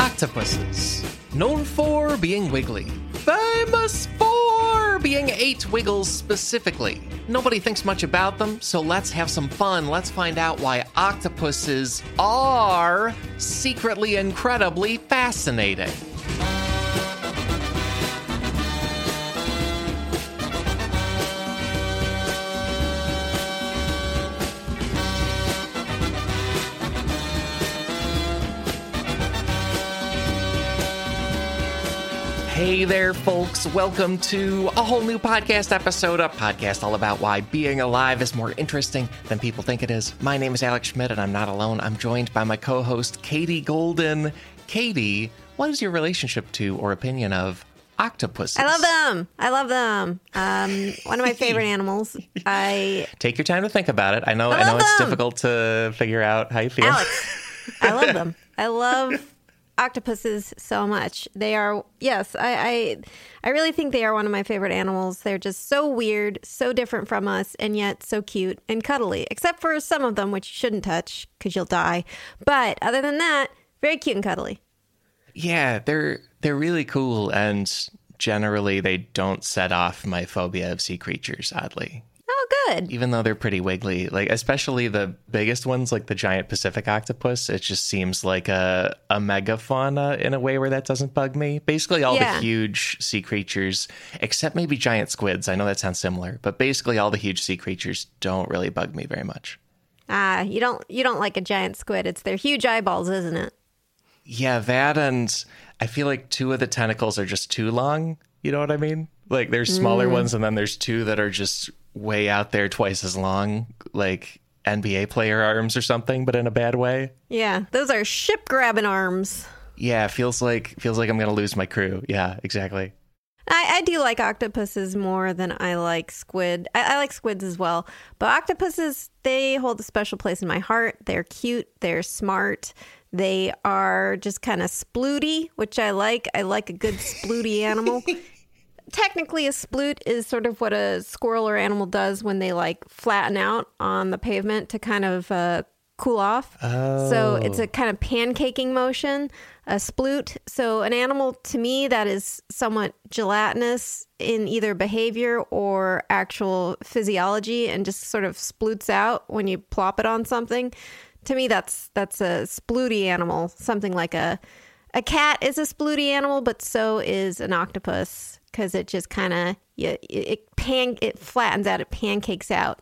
Octopuses, known for being wiggly, famous for being 8 wiggles specifically. Nobody thinks much about them, so let's have some fun. Let's find out why octopuses are secretly incredibly fascinating. Hey there, folks. Welcome to a whole new podcast episode, a podcast all about why being alive is more interesting than people think it is. My name is Alex Schmidt, and I'm not alone. I'm joined by my co-host, Katie Golden. Katie, what is your relationship to or opinion of octopuses? I love them. One of my favorite animals. Take your time to think about it. I know it's difficult to figure out how you feel. Alex, I love them. I love octopuses so much. They are, yes, I really think they are one of my favorite animals. They're just so weird, so different from us, and yet so cute and cuddly, except for some of them, which you shouldn't touch because you'll die. But other than that, very cute and cuddly. Yeah, they're really cool, and generally they don't set off my phobia of sea creatures, oddly. Oh, good. Even though they're pretty wiggly, like especially the biggest ones, like the giant Pacific octopus, it just seems like a megafauna in a way where that doesn't bug me. Basically all the huge sea creatures, except maybe giant squids. I know that sounds similar, but basically all the huge sea creatures don't really bug me very much. You don't like a giant squid. It's their huge eyeballs, isn't it? Yeah, that, and I feel like 2 of the tentacles are just too long. You know what I mean? Like there's smaller ones, and then there's 2 that are just way out there, twice as long, like NBA player arms or something, but in a bad way. Yeah, those are ship grabbing arms. Yeah, feels like I'm gonna lose my crew. Yeah, exactly. I do like octopuses more than I like squid. I like squids as well, but octopuses, they hold a special place in my heart. They're cute, they're smart, they are just kind of splooty, which I like. I like a good splooty animal. Technically, a sploot is sort of what a squirrel or animal does when they like flatten out on the pavement to kind of cool off. Oh. So it's a kind of pancaking motion, a sploot. So an animal, to me, that is somewhat gelatinous in either behavior or actual physiology and just sort of sploots out when you plop it on something. To me, that's a splooty animal. Something like a cat is a splooty animal, but so is an octopus. Because it just kind of, it flattens out, it pancakes out.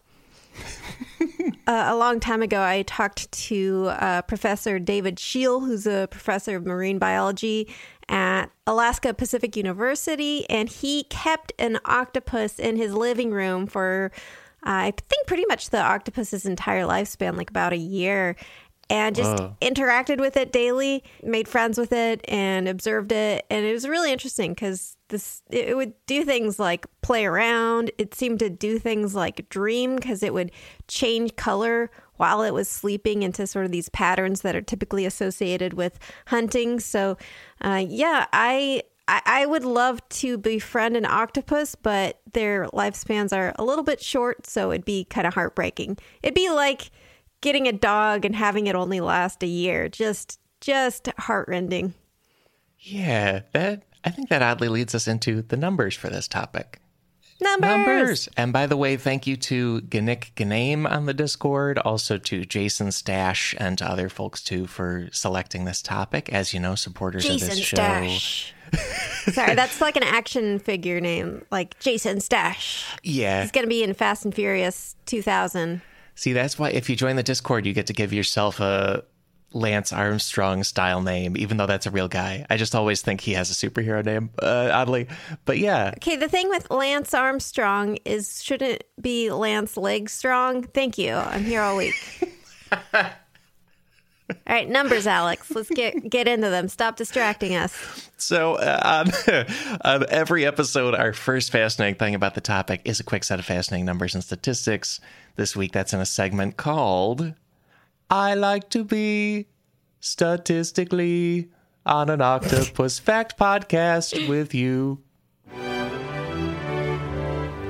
A long time ago, I talked to Professor David Scheel, who's a professor of marine biology at Alaska Pacific University, and he kept an octopus in his living room for, I think, pretty much the octopus's entire lifespan, like about a year. And just interacted with it daily, made friends with it, and observed it. And it was really interesting because it would do things like play around. It seemed to do things like dream because it would change color while it was sleeping into sort of these patterns that are typically associated with hunting. So, I would love to befriend an octopus, but their lifespans are a little bit short, so it'd be kind of heartbreaking. It'd be like getting a dog and having it only last a year. Just heartrending. Yeah, I think that oddly leads us into the numbers for this topic. Numbers. And by the way, thank you to Ganik Ganame on the Discord, also to Jason Stash and to other folks too for selecting this topic. As you know, supporters of this show. Stash. Sorry, that's like an action figure name, like Jason Stash. Yeah. He's going to be in Fast and Furious 2000. See, that's why if you join the Discord, you get to give yourself a Lance Armstrong style name, even though that's a real guy. I just always think he has a superhero name, oddly. But yeah. Okay, the thing with Lance Armstrong is, shouldn't it be Lance Legstrong? Thank you. I'm here all week. All right, numbers, Alex. Let's get into them. Stop distracting us. So on every episode, our first fascinating thing about the topic is a quick set of fascinating numbers and statistics. This week, that's in a segment called I Like to Be Statistically on an Octopus Fact Podcast with you.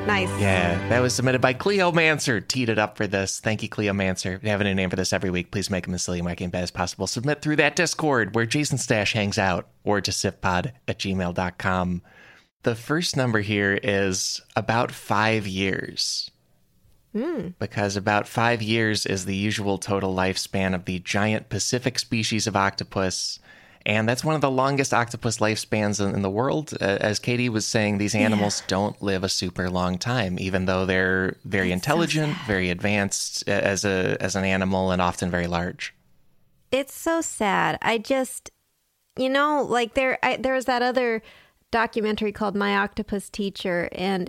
Nice. Yeah, that was submitted by Cleomancer. Teed it up for this. Thank you, Cleomancer. If you have a new name for this every week, please make them as silly and wacky and bad as possible. Submit through that Discord where Jason Stash hangs out, or to sifpod@gmail.com. The first number here is about 5 years. Because about 5 years is the usual total lifespan of the giant Pacific species of octopus. And that's one of the longest octopus lifespans in the world. As Katie was saying, these animals don't live a super long time, even though they're very intelligent, very advanced as an animal, and often very large. It's so sad. I just, like there was that other documentary called My Octopus Teacher, and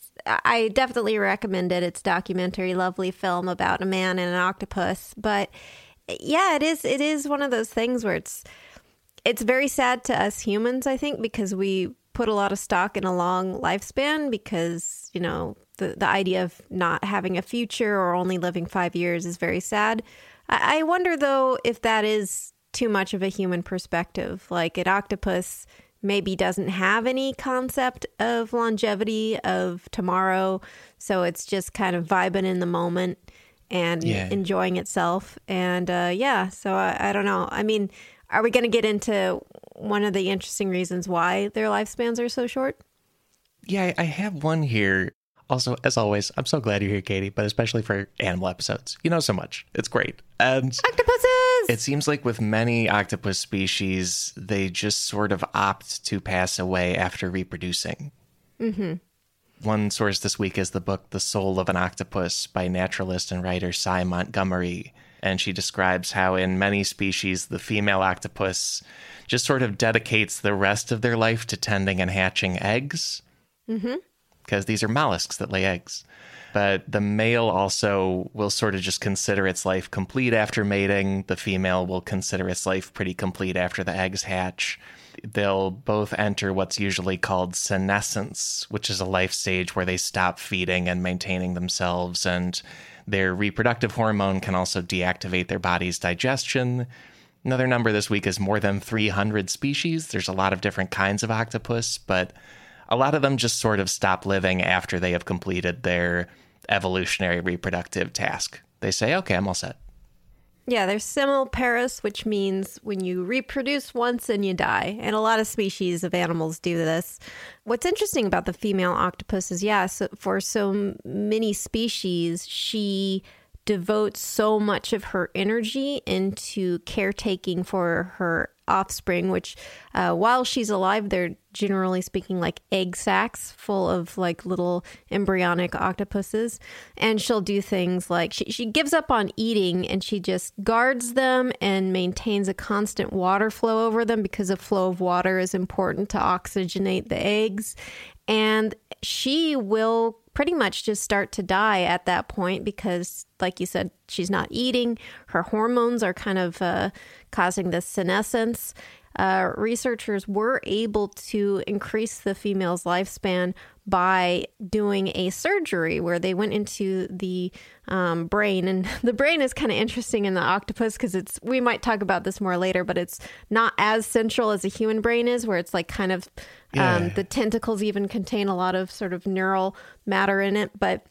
I definitely recommend it. It's a documentary, lovely film about a man and an octopus. But yeah, it is one of those things where it's very sad to us humans, I think, because we put a lot of stock in a long lifespan because, the idea of not having a future or only living 5 years is very sad. I wonder, though, if that is too much of a human perspective. Like an octopus maybe doesn't have any concept of longevity, of tomorrow. So it's just kind of vibing in the moment and enjoying itself. And so I don't know. I mean, are we going to get into one of the interesting reasons why their lifespans are so short? Yeah, I have one here. Also, as always, I'm so glad you're here, Katie, but especially for animal episodes. You know so much. It's great. And octopuses! It seems like with many octopus species, they just sort of opt to pass away after reproducing. Mm-hmm. One source this week is the book The Soul of an Octopus by naturalist and writer Cy Montgomery. And she describes how in many species, the female octopus just sort of dedicates the rest of their life to tending and hatching eggs. Mm-hmm. Because these are mollusks that lay eggs. But the male also will sort of just consider its life complete after mating. The female will consider its life pretty complete after the eggs hatch. They'll both enter what's usually called senescence, which is a life stage where they stop feeding and maintaining themselves, and their reproductive hormone can also deactivate their body's digestion. Another number this week is more than 300 species. There's a lot of different kinds of octopus, but a lot of them just sort of stop living after they have completed their evolutionary reproductive task. They say, okay, I'm all set. Yeah, there's simiparous, which means when you reproduce once and you die. And a lot of species of animals do this. What's interesting about the female octopus is, so for so many species, she devotes so much of her energy into caretaking for her offspring, which while she's alive, they're generally speaking like egg sacs full of like little embryonic octopuses. And she'll do things like she gives up on eating and she just guards them and maintains a constant water flow over them because a flow of water is important to oxygenate the eggs. And she will pretty much just start to die at that point because, like you said, she's not eating. Her hormones are kind of causing this senescence. Researchers were able to increase the female's lifespan by doing a surgery where they went into the brain. And the brain is kind of interesting in the octopus because we might talk about this more later, but it's not as central as a human brain is, where it's like kind of the tentacles even contain a lot of sort of neural matter in it. But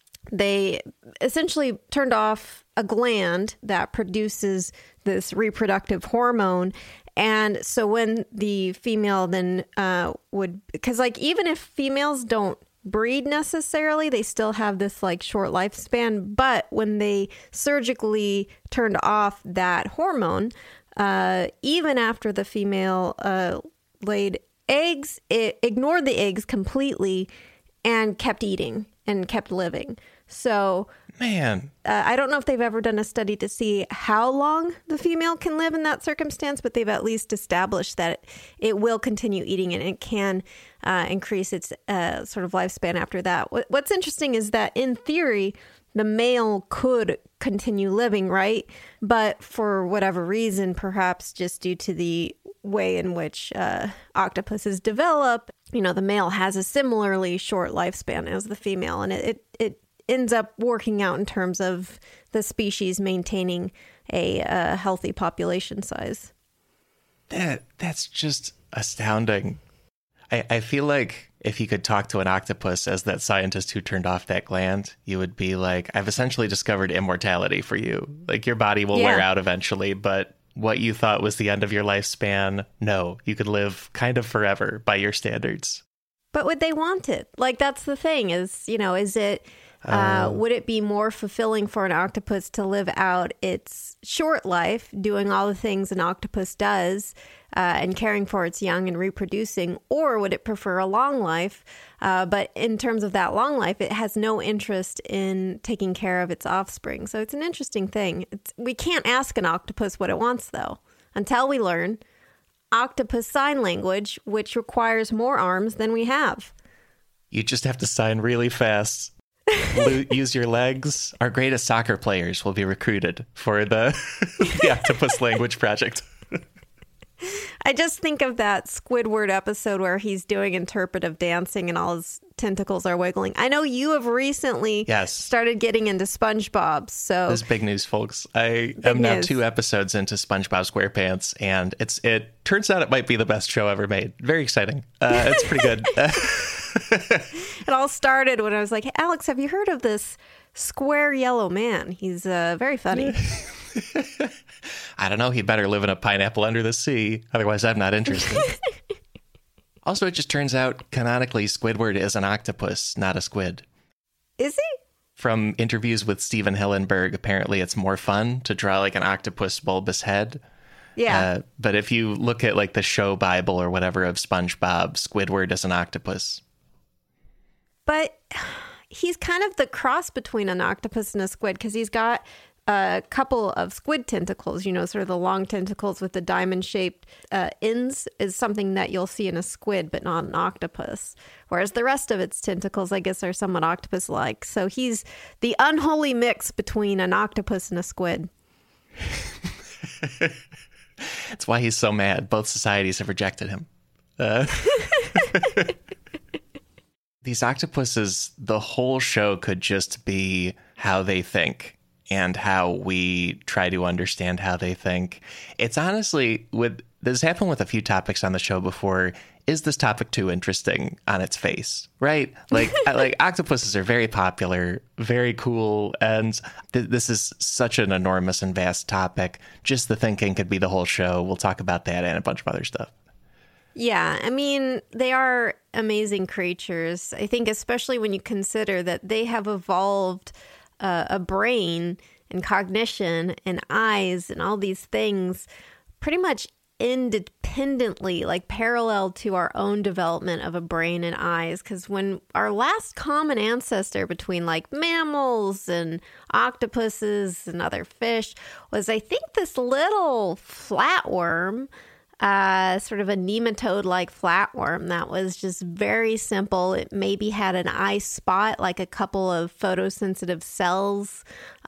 they essentially turned off a gland that produces this reproductive hormone. And so when the female then because like even if females don't breed necessarily, they still have this like short lifespan. But when they surgically turned off that hormone, even after the female laid eggs, it ignored the eggs completely and kept eating and kept living. So, man, I don't know if they've ever done a study to see how long the female can live in that circumstance, but they've at least established that it will continue eating and it can increase its sort of lifespan after that. What's interesting is that in theory, the male could continue living, right? But for whatever reason, perhaps just due to the way in which octopuses develop, the male has a similarly short lifespan as the female, and it ends up working out in terms of the species maintaining a healthy population size. That's just astounding. I feel like if you could talk to an octopus as that scientist who turned off that gland, you would be like, I've essentially discovered immortality for you. Like, your body will wear out eventually, but what you thought was the end of your lifespan, no, you could live kind of forever by your standards. But would they want it? Like, that's the thing is, is it, would it be more fulfilling for an octopus to live out its short life doing all the things an octopus does and caring for its young and reproducing, or would it prefer a long life? But in terms of that long life, it has no interest in taking care of its offspring. So it's an interesting thing. We can't ask an octopus what it wants, though, until we learn octopus sign language, which requires more arms than we have. You just have to sign really fast. Use your legs. Our greatest soccer players will be recruited for the Octopus Language Project. I just think of that Squidward episode where he's doing interpretive dancing and all his tentacles are wiggling. I know you have recently started getting into SpongeBob. So this is big news, folks. I am now 2 episodes into SpongeBob SquarePants, and it turns out it might be the best show ever made. Very exciting. It's pretty good. It all started when I was like, hey, Alex, have you heard of this square yellow man? He's very funny. I don't know. He better live in a pineapple under the sea. Otherwise, I'm not interested. Also, it just turns out, canonically, Squidward is an octopus, not a squid. Is he? From interviews with Steven Hillenberg, apparently it's more fun to draw like an octopus bulbous head. Yeah. But if you look at like the show Bible or whatever of SpongeBob, Squidward is an octopus. But he's kind of the cross between an octopus and a squid because he's got a couple of squid tentacles, sort of the long tentacles with the diamond-shaped ends is something that you'll see in a squid, but not an octopus. Whereas the rest of its tentacles, I guess, are somewhat octopus-like. So he's the unholy mix between an octopus and a squid. That's why he's so mad. Both societies have rejected him. These octopuses, the whole show could just be how they think and how we try to understand how they think. It's honestly, this has happened with a few topics on the show before. Is this topic too interesting on its face? Right? Like octopuses are very popular, very cool, and this is such an enormous and vast topic. Just the thinking could be the whole show. We'll talk about that and a bunch of other stuff. Yeah, I mean, they are amazing creatures. I think especially when you consider that they have evolved a brain and cognition and eyes and all these things pretty much independently, like parallel to our own development of a brain and eyes. Because when our last common ancestor between like mammals and octopuses and other fish was, I think, this little flatworm, sort of a nematode-like flatworm that was just very simple. It maybe had an eye spot, like a couple of photosensitive cells,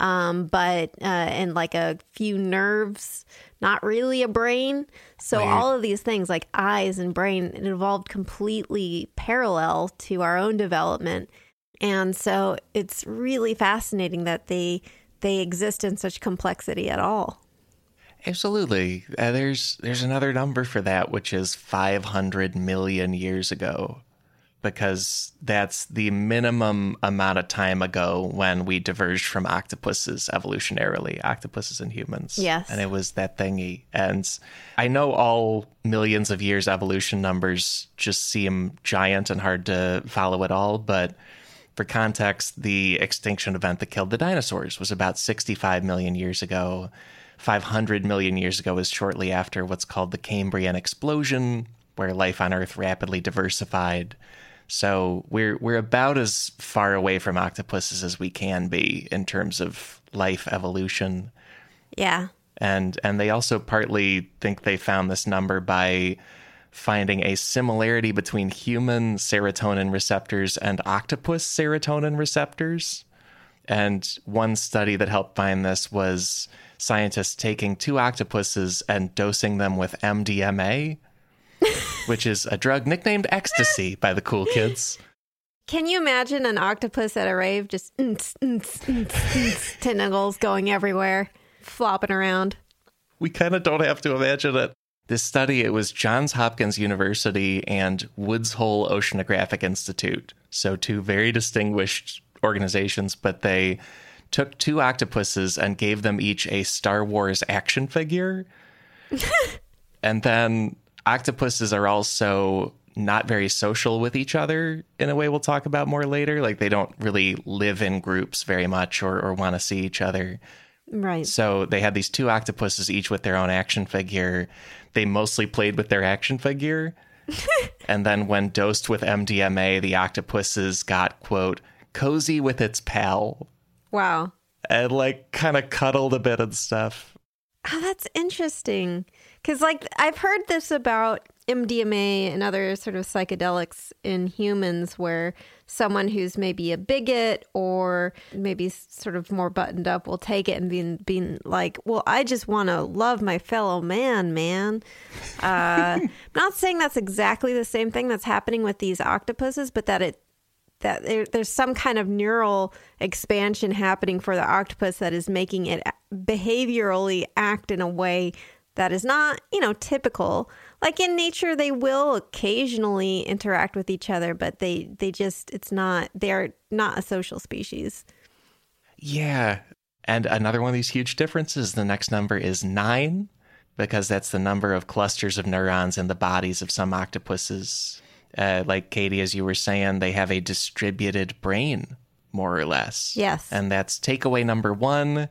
but and like a few nerves, not really a brain. So all of these things like eyes and brain, it evolved completely parallel to our own development. And so it's really fascinating that they exist in such complexity at all. Absolutely. There's another number for that, which is 500 million years ago, because that's the minimum amount of time ago when we diverged from octopuses evolutionarily, octopuses and humans. Yes. And it was that thingy. And I know all millions of years evolution numbers just seem giant and hard to follow at all, but for context, the extinction event that killed the dinosaurs was about 65 million years ago. 500 million years ago is shortly after what's called the Cambrian explosion, where life on Earth rapidly diversified. So we're about as far away from octopuses as we can be in terms of life evolution. Yeah. And they also partly think they found this number by finding a similarity between human serotonin receptors and octopus serotonin receptors. And one study that helped find this was scientists taking 2 octopuses and dosing them with MDMA, which is a drug nicknamed ecstasy by the cool kids. Can you imagine an octopus at a rave just tentacles going everywhere, flopping around? We kind of don't have to imagine it. This study, it was Johns Hopkins University and Woods Hole Oceanographic Institute. So two very distinguished organizations, but they took two octopuses and gave them each a Star Wars action figure. And then octopuses are also not very social with each other in a way we'll talk about more later. Like they don't really live in groups very much or want to see each other. Right. So they had these two octopuses, each with their own action figure. They mostly played with their action figure. And then when dosed with MDMA, the octopuses got, quote, cozy with its pal. Wow. And like kind of cuddled a bit and stuff. Oh, that's interesting. Because like I've heard this about MDMA and other sort of psychedelics in humans where someone who's maybe a bigot or maybe sort of more buttoned up will take it and being like, well, I just want to love my fellow man. I'm not saying that's exactly the same thing that's happening with these octopuses, but that there's some kind of neural expansion happening for the octopus that is making it behaviorally act in a way that is not, typical. Like in nature, they will occasionally interact with each other, but they're not a social species. Yeah. And another one of these huge differences, the next number is 9, because that's the number of clusters of neurons in the bodies of some octopuses. Like Katie, as you were saying, they have a distributed brain, more or less. Yes. And that's takeaway number 1.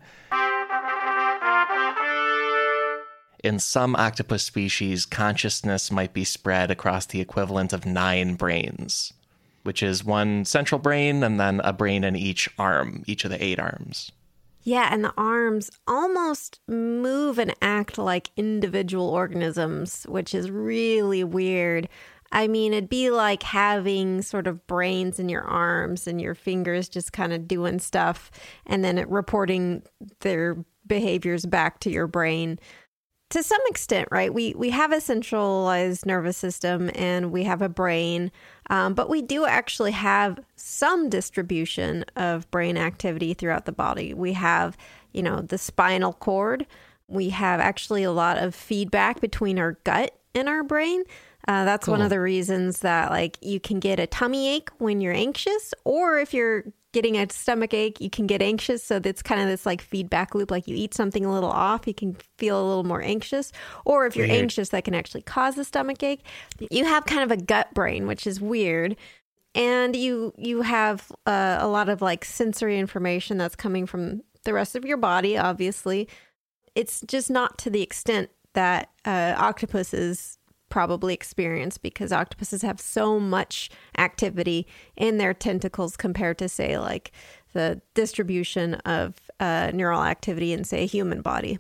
In some octopus species, consciousness might be spread across the equivalent of 9 brains, which is one central brain and then a brain in each arm, each of the 8 arms. Yeah, and the arms almost move and act like individual organisms, which is really weird. I mean, it'd be like having sort of brains in your arms and your fingers just kind of doing stuff and then reporting their behaviors back to your brain. To some extent, right? We have a centralized nervous system and we have a brain, but we do actually have some distribution of brain activity throughout the body. We have, the spinal cord. We have actually a lot of feedback between our gut and our brain. That's cool. One of the reasons that like you can get a tummy ache when you're anxious, or if you're getting a stomach ache, you can get anxious. So that's kind of this like feedback loop. Like you eat something a little off, you can feel a little more anxious. Or if you're anxious, that can actually cause a stomach ache. You have kind of a gut brain, which is weird. And you have a lot of like sensory information that's coming from the rest of your body, obviously. It's just not to the extent that octopuses probably experience, because octopuses have so much activity in their tentacles compared to, say, like the distribution of neural activity in, say, a human body.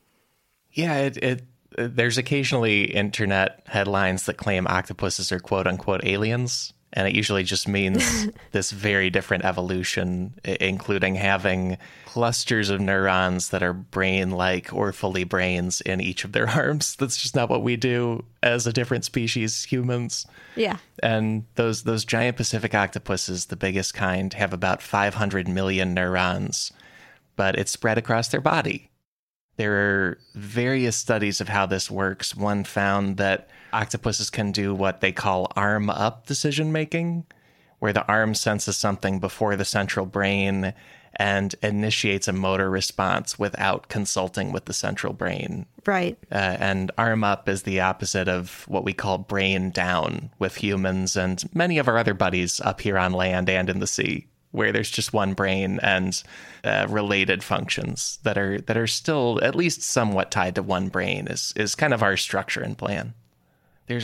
Yeah, there's occasionally internet headlines that claim octopuses are quote unquote aliens. And it usually just means this very different evolution, including having clusters of neurons that are brain-like or fully brains in each of their arms. That's just not what we do as a different species, humans. Yeah. And those giant Pacific octopuses, the biggest kind, have about 500 million neurons, but it's spread across their body. There are various studies of how this works. One found that octopuses can do what they call arm-up decision-making, where the arm senses something before the central brain and initiates a motor response without consulting with the central brain. Right. And arm-up is the opposite of what we call brain-down with humans and many of our other buddies up here on land and in the sea, where there's just one brain and related functions that are still at least somewhat tied to one brain is kind of our structure and plan. There's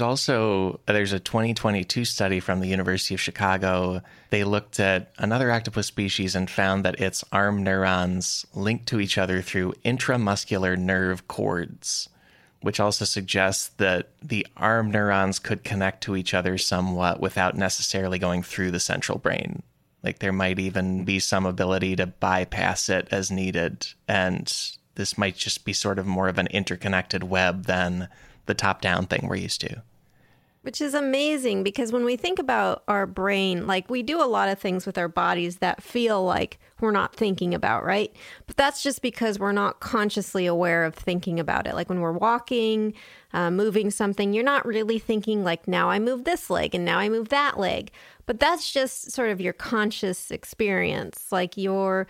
a 2022 study from the University of Chicago. They looked at another octopus species and found that its arm neurons linked to each other through intramuscular nerve cords, which also suggests that the arm neurons could connect to each other somewhat without necessarily going through the central brain. Like there might even be some ability to bypass it as needed. And this might just be sort of more of an interconnected web than the top-down thing we're used to. Which is amazing because when we think about our brain, like we do a lot of things with our bodies that feel like we're not thinking about, right? But that's just because we're not consciously aware of thinking about it. Like when we're walking, moving something, you're not really thinking like, now I move this leg and now I move that leg. But that's just sort of your conscious experience. Like you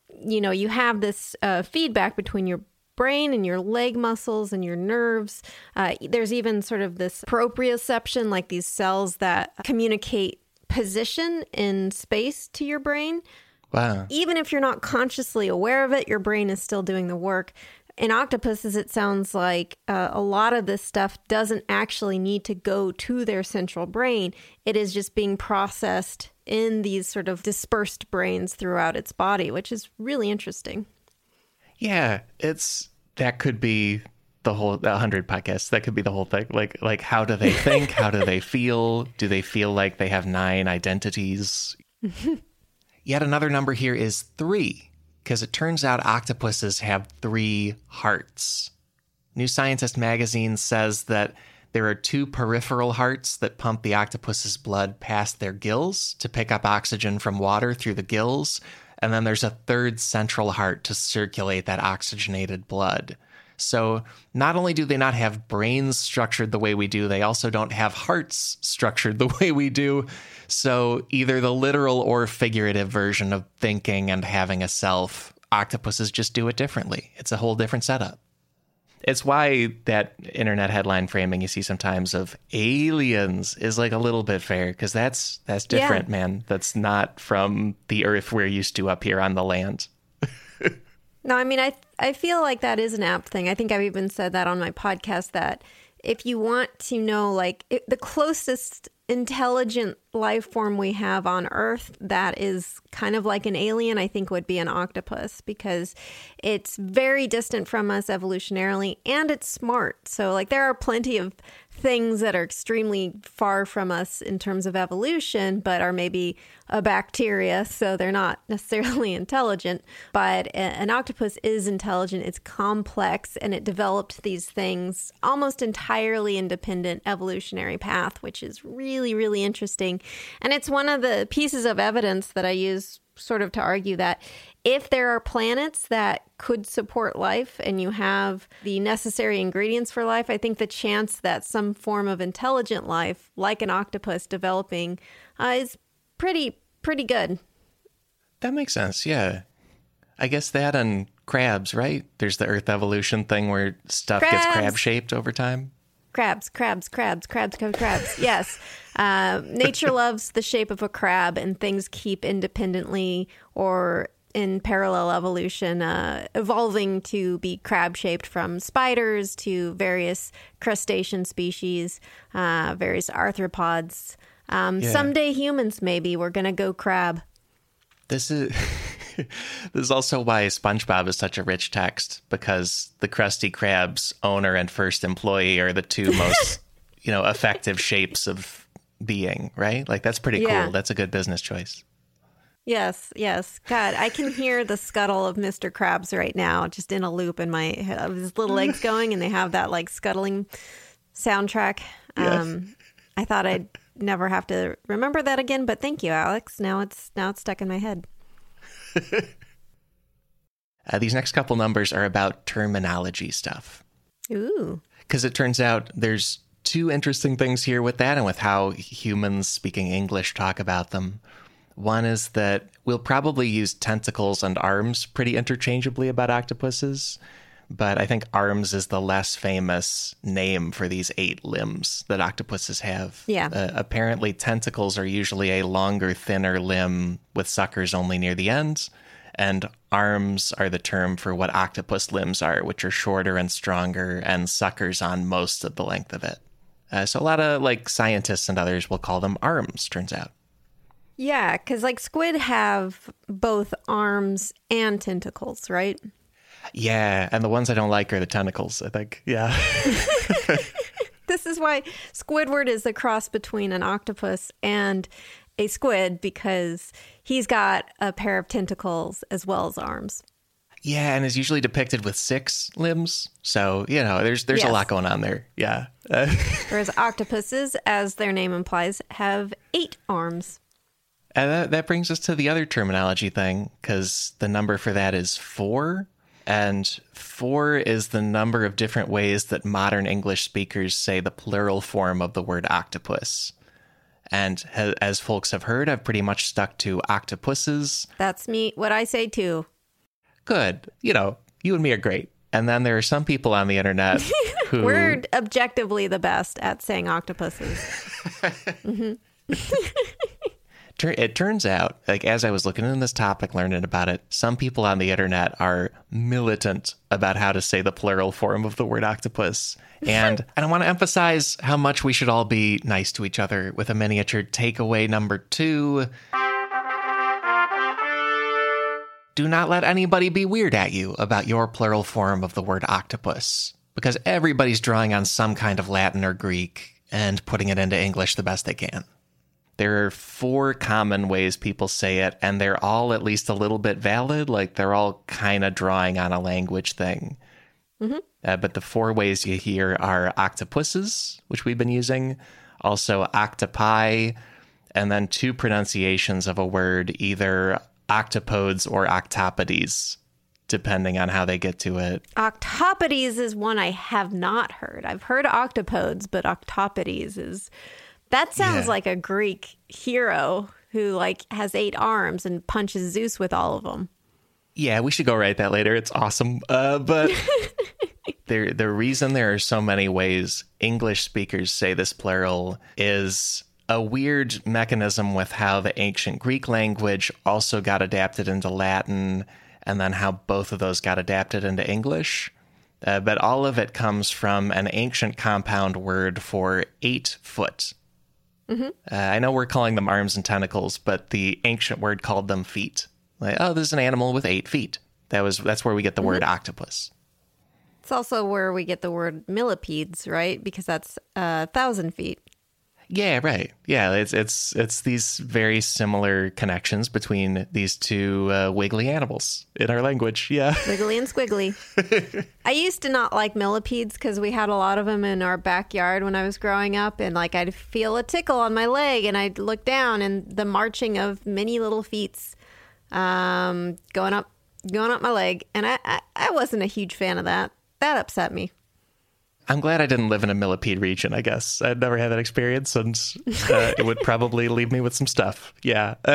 have this feedback between your brain and your leg muscles and your nerves. There's even sort of this proprioception, like these cells that communicate position in space to your brain. Wow. Even if you're not consciously aware of it, your brain is still doing the work. In octopuses, it sounds like a lot of this stuff doesn't actually need to go to their central brain. It is just being processed in these sort of dispersed brains throughout its body, which is really interesting. Yeah, that could be the whole 100 podcasts. That could be the whole thing. Like how do they think? How do they feel? Do they feel like they have 9 identities? Yet another number here is 3, because it turns out octopuses have 3 hearts. New Scientist magazine says that there are 2 peripheral hearts that pump the octopus's blood past their gills to pick up oxygen from water through the gills. And then there's a 3rd central heart to circulate that oxygenated blood. So not only do they not have brains structured the way we do, they also don't have hearts structured the way we do. So either the literal or figurative version of thinking and having a self, octopuses just do it differently. It's a whole different setup. It's why that internet headline framing you see sometimes of aliens is like a little bit fair, because that's different, man. That's not from the Earth we're used to up here on the land. No, I mean, I feel like that is an apt thing. I think I've even said that on my podcast, that if you want to know, like, the closest intelligent life form we have on Earth that is kind of like an alien, I think would be an octopus, because it's very distant from us evolutionarily and it's smart. So like there are plenty of things that are extremely far from us in terms of evolution, but are maybe a bacteria, so they're not necessarily intelligent. But an octopus is intelligent, it's complex, and it developed these things almost entirely independent evolutionary path, which is really, really interesting. And it's one of the pieces of evidence that I use sort of to argue that if there are planets that could support life and you have the necessary ingredients for life, I think the chance that some form of intelligent life, like an octopus developing, is pretty good. That makes sense, yeah. I guess that and crabs, right? There's the Earth evolution thing where stuff gets crab-shaped over time. Crabs. Yes. Nature loves the shape of a crab, and things keep independently or in parallel evolution, evolving to be crab-shaped, from spiders to various crustacean species, various arthropods. Someday humans, maybe, we're going to go crab. This is also why SpongeBob is such a rich text, because the Krusty Krab's owner and first employee are the 2 most, effective shapes of being, right? Like, that's pretty cool. That's a good business choice. Yes. God, I can hear the scuttle of Mr. Krabs right now, just in a loop in my head, of his little legs going, and they have that like scuttling soundtrack. Yes. I thought I'd never have to remember that again, but thank you, Alex. Now it's stuck in my head. These next couple numbers are about terminology stuff. Ooh. Because it turns out there's 2 interesting things here with that and with how humans speaking English talk about them. One is that we'll probably use tentacles and arms pretty interchangeably about octopuses, but I think arms is the less famous name for these 8 limbs that octopuses have. Yeah. Apparently, tentacles are usually a longer, thinner limb with suckers only near the ends, and arms are the term for what octopus limbs are, which are shorter and stronger and suckers on most of the length of it. So a lot of like scientists and others will call them arms, turns out. Yeah, because like squid have both arms and tentacles, right? Yeah, and the ones I don't like are the tentacles, I think. Yeah. This is why Squidward is a cross between an octopus and a squid, because he's got a pair of tentacles as well as arms. Yeah, and is usually depicted with 6 limbs. So, there's Yes. a lot going on there. Yeah. Whereas octopuses, as their name implies, have 8 arms. And that brings us to the other terminology thing, because the number for that is 4. And 4 is the number of different ways that modern English speakers say the plural form of the word octopus. And as folks have heard, I've pretty much stuck to octopuses. That's what I say too. Good. You and me are great. And then there are some people on the internet who... We're objectively the best at saying octopuses. Mm-hmm. It turns out, as I was looking into this topic, learning about it, some people on the internet are militant about how to say the plural form of the word octopus. And I want to emphasize how much we should all be nice to each other with a miniature takeaway number 2. Do not let anybody be weird at you about your plural form of the word octopus, because everybody's drawing on some kind of Latin or Greek and putting it into English the best they can. There are 4 common ways people say it, and they're all at least a little bit valid. They're all kind of drawing on a language thing. Mm-hmm. But the 4 ways you hear are octopuses, which we've been using, also octopi, and then 2 pronunciations of a word, either octopodes or octopodes, depending on how they get to it. Octopodes is one I have not heard. I've heard octopodes, but octopodes is... That sounds like a Greek hero who has 8 arms and punches Zeus with all of them. Yeah, we should go write that later. It's awesome. But the reason there are so many ways English speakers say this plural is a weird mechanism with how the ancient Greek language also got adapted into Latin, and then how both of those got adapted into English. But all of it comes from an ancient compound word for 8 foot. Mm-hmm. I know we're calling them arms and tentacles, but the ancient word called them feet. This is an animal with 8 feet. That's where we get the word octopus. It's also where we get the word millipedes, right? Because that's 1,000 feet. Yeah, right. Yeah, it's these very similar connections between these 2 wiggly animals in our language. Yeah, wiggly and squiggly. I used to not like millipedes because we had a lot of them in our backyard when I was growing up, and I'd feel a tickle on my leg, and I'd look down, and the marching of many little feet going up my leg, and I wasn't a huge fan of that. That upset me. I'm glad I didn't live in a millipede region, I guess. I'd never had that experience, and it would probably leave me with some stuff. Yeah. I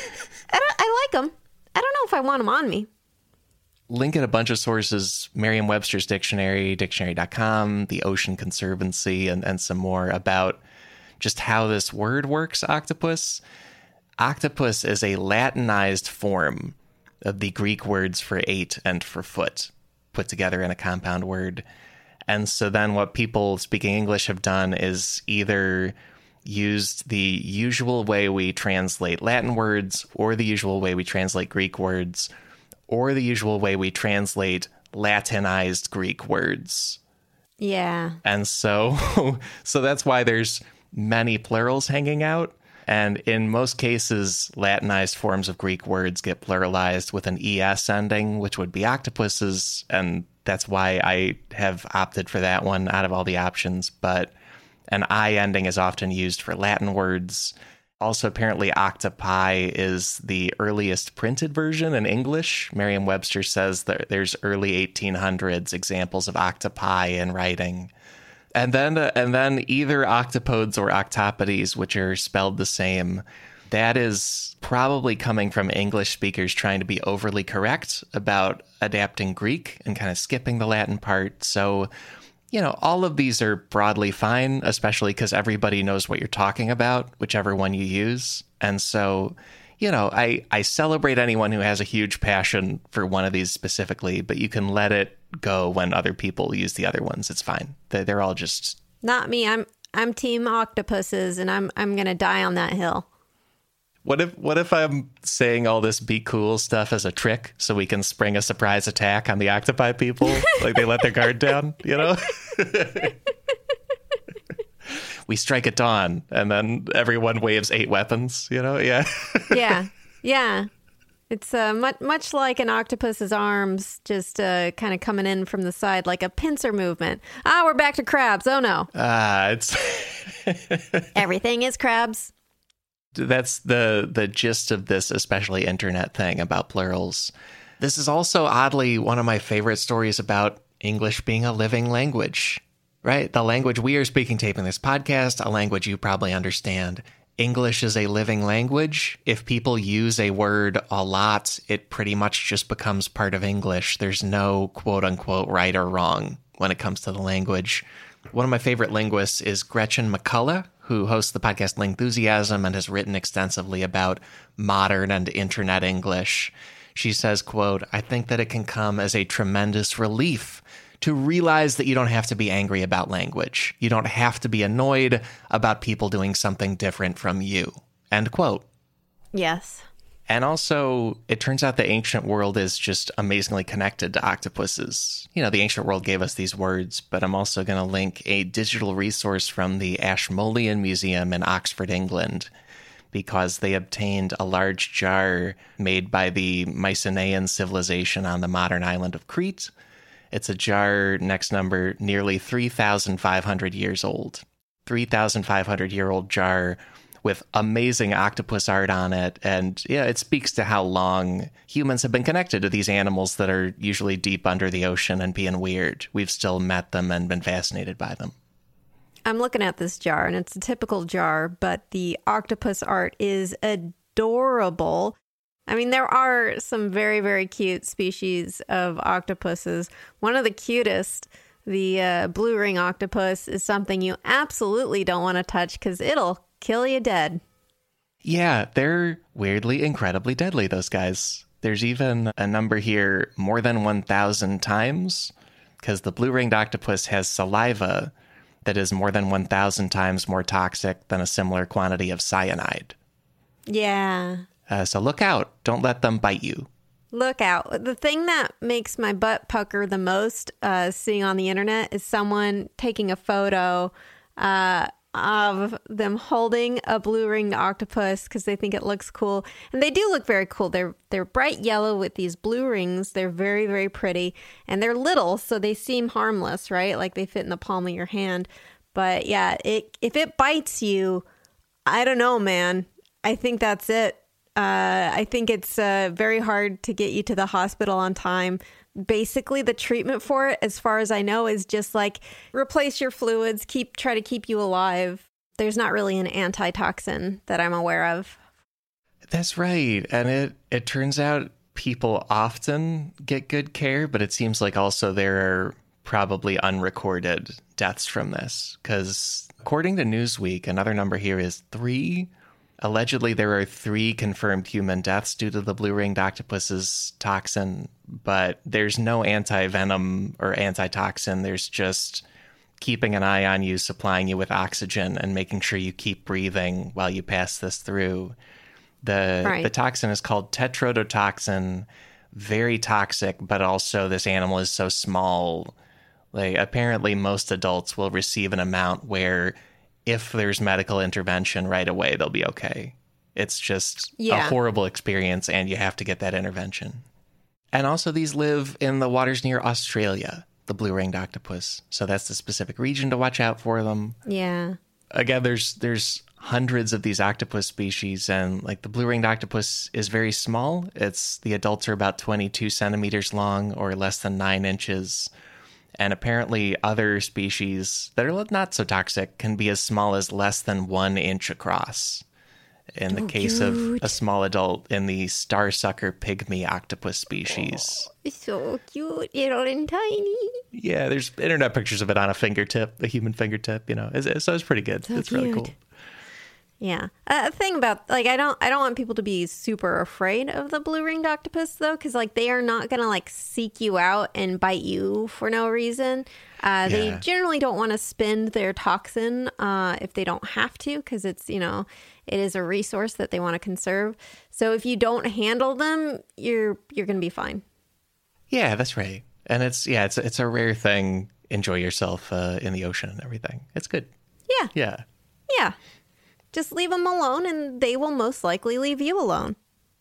like them. I don't know if I want them on me. Link in a bunch of sources, Merriam-Webster's Dictionary, dictionary.com, the Ocean Conservancy, and some more about just how this word works, octopus. Octopus is a Latinized form of the Greek words for 8 and for foot, put together in a compound word. And so then what people speaking English have done is either used the usual way we translate Latin words, or the usual way we translate Greek words, or the usual way we translate Latinized Greek words. Yeah. And so that's why there's many plurals hanging out. And in most cases, Latinized forms of Greek words get pluralized with an ES ending, which would be octopuses, and that's why I have opted for that one out of all the options. But an I ending is often used for Latin words. Also, apparently, octopi is the earliest printed version in English. Merriam-Webster says that there's early 1800s examples of octopi in writing. And then either octopodes or octopodes, which are spelled the same, that is probably coming from English speakers trying to be overly correct about adapting Greek and kind of skipping the Latin part. So, all of these are broadly fine, especially because everybody knows what you're talking about, whichever one you use. And so, I celebrate anyone who has a huge passion for one of these specifically, but you can let it go when other people use the other ones. It's fine. They're all just... Not me. I'm team octopuses, and I'm going to die on that hill. What if I'm saying all this be cool stuff as a trick so we can spring a surprise attack on the octopi people? They let their guard down, We strike at dawn, and then everyone waves 8 weapons, Yeah. Yeah. It's much like an octopus's arms, just kind of coming in from the side like a pincer movement. We're back to crabs. Oh, no. It's Everything is crabs. That's the gist of this, especially internet thing about plurals. This is also oddly one of my favorite stories about English being a living language, right? The language we are speaking, taping this podcast, a language you probably understand. English is a living language. If people use a word a lot, it pretty much just becomes part of English. There's no quote unquote right or wrong when it comes to the language. One of my favorite linguists is Gretchen McCulloch, who hosts the podcast Lingthusiasm and has written extensively about modern and internet English. She says, quote, "I think that it can come as a tremendous relief to realize that you don't have to be angry about language. You don't have to be annoyed about people doing something different from you." End quote. Yes. And also, it turns out the ancient world is just amazingly connected to octopuses. You know, the ancient world gave us these words, but I'm also going to link a digital resource from the Ashmolean Museum in Oxford, England, because they obtained a large jar made by the Mycenaean civilization on the modern island of Crete. It's a jar, next number, nearly 3,500 years old. 3,500-year-old jar with amazing octopus art on it. And yeah, it speaks to how long humans have been connected to these animals that are usually deep under the ocean and being weird. We've still met them and been fascinated by them. I'm looking at this jar, and it's a typical jar, but the octopus art is adorable. I mean, there are some very, very cute species of octopuses. One of the cutest, the blue ring octopus, is something you absolutely don't want to touch because it'll kill you dead. Yeah, they're weirdly, incredibly deadly, those guys. There's even a number here, more than 1,000 times, because the blue-ringed octopus has saliva that is more than 1,000 times more toxic than a similar quantity of cyanide. Yeah. So look out. Don't let them bite you. Look out. The thing that makes my butt pucker the most seeing on the internet is someone taking a photo of them holding a blue-ringed octopus because they think it looks cool. And they do look very cool. They're bright yellow with these blue rings. They're very, very pretty. And they're little, so they seem harmless, right? Like they fit in the palm of your hand. But yeah, if it bites you, I don't know, man. I think that's it. I think it's very hard to get you to the hospital on time. Basically, the treatment for it, as far as I know, is just like replace your fluids, try to keep you alive. There's not really an antitoxin that I'm aware of. That's right. And it turns out people often get good care, but it seems like also there are probably unrecorded deaths from this. Because according to Newsweek, another number here is 3. Allegedly, there are 3 confirmed human deaths due to the blue-ringed octopus's toxin, but there's no anti-venom or antitoxin. There's just keeping an eye on you, supplying you with oxygen, and making sure you keep breathing while you pass this through. The toxin is called tetrodotoxin, very toxic, but also this animal is so small. Like, apparently most adults will receive an amount where if there's medical intervention right away, they'll be okay. It's just a horrible experience, and you have to get that intervention. And also, these live in the waters near Australia, the blue-ringed octopus. So that's the specific region to watch out for them. Yeah. Again, there's hundreds of these octopus species, and like the blue-ringed octopus is very small. The adults are about 22 centimeters long, or less than 9 inches. And apparently other species that are not so toxic can be as small as less than 1 inch across. In the case of a small adult in the starsucker pygmy octopus species. Oh, so cute, little and tiny. Yeah, there's internet pictures of it on a human fingertip, you know. So it's pretty good. It's really cool. Yeah. A thing about, like, I don't want people to be super afraid of the blue-ringed octopus, though, because, like, they are not going to, like, seek you out and bite you for no reason. They generally don't want to spend their toxin if they don't have to, because it's, you know, it is a resource that they want to conserve. So if you don't handle them, you're going to be fine. Yeah, that's right. And it's a rare thing. Enjoy yourself in the ocean and everything. It's good. Yeah. Yeah. Yeah. Just leave them alone, and they will most likely leave you alone.